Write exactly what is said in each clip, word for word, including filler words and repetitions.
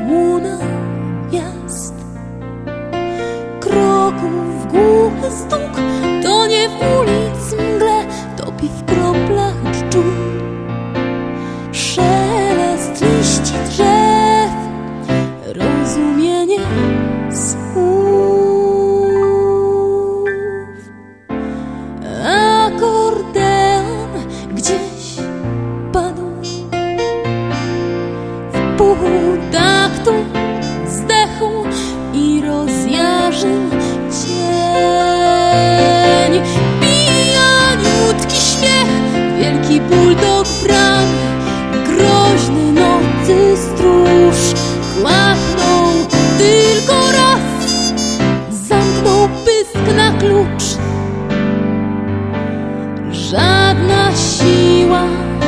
łuna miast. Kroków głuchy stuk tonie w ulic mgle, topi w kroplach dżdżu. Szelest liści drzew, rozumienie słów. Akordeon gdzieś padł w pół taktu, zdechł i rozjarzył cień. Pijaniutki śmiech, wielki bulldog bram, groźny nocy stróż klapnął tylko raz, zamknął pysk na klucz. Żadna siła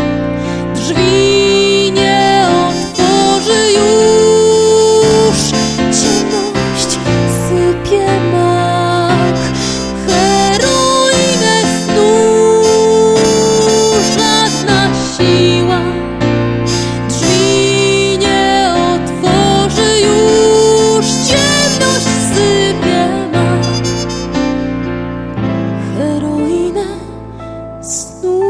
drzwi nie otworzy już. Ciemność sypie mak, heroinę snu. Żadna siła drzwi nie otworzy już. Ciemność sypie mak, heroinę snu.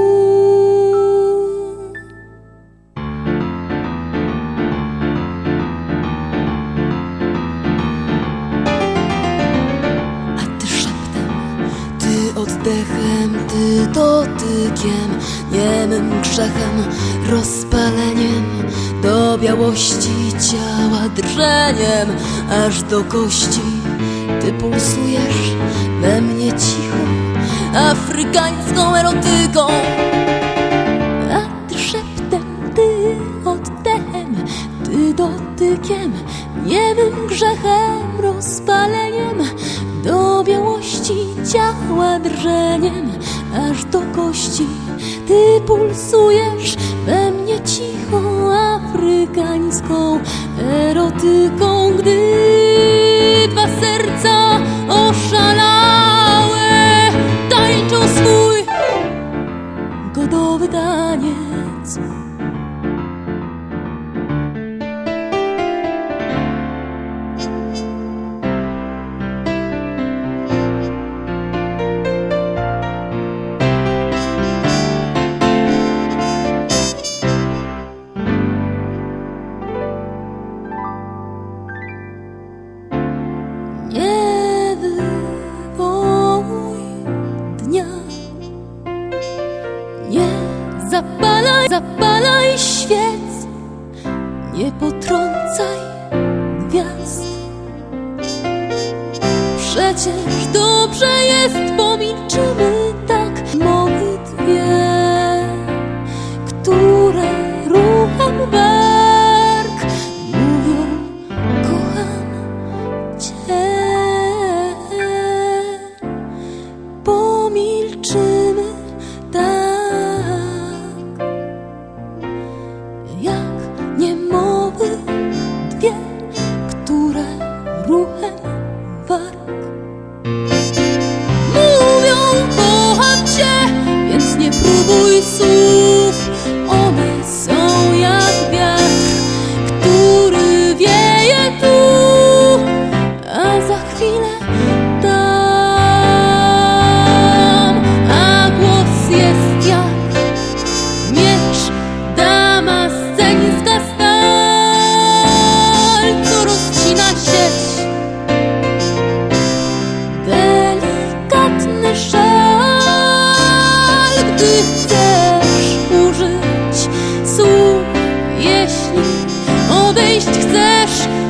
A ty szeptem, ty oddechem, ty dotykiem, niemym grzechem, rozpaleniem, do białości ciała drżeniem, aż do kości. Ty pulsujesz we mnie cicho, afrykańską erotyką. A ty szeptem, ty oddechem, ty dotykiem, niemym grzechem, rozpaleniem, do białości ciała drżeniem, aż do kości. Ty pulsujesz we mnie cicho, afrykańską erotyką, gdy dwa serca oszalałe tańczą swój godowy taniec. Nie wywołuj dnia, nie zapalaj, zapalaj świec, nie potrącaj gwiazd. Przecież dobrze jest, pomilczymy tak modlitwie, które ruchem warg mówią: kocham cię. Pomilczymy tak, jak niemowy dwie, które ruchem warg mówią: kocham cię, więc nie próbuj słów. One są jak wiatr, który wieje tu, a za chwilę tam. A głos jest jak miecz damasceńska stal, co rozcina sieć. Delikatny szal, gdy chcesz użyć słów. Jeśli odejść chcesz,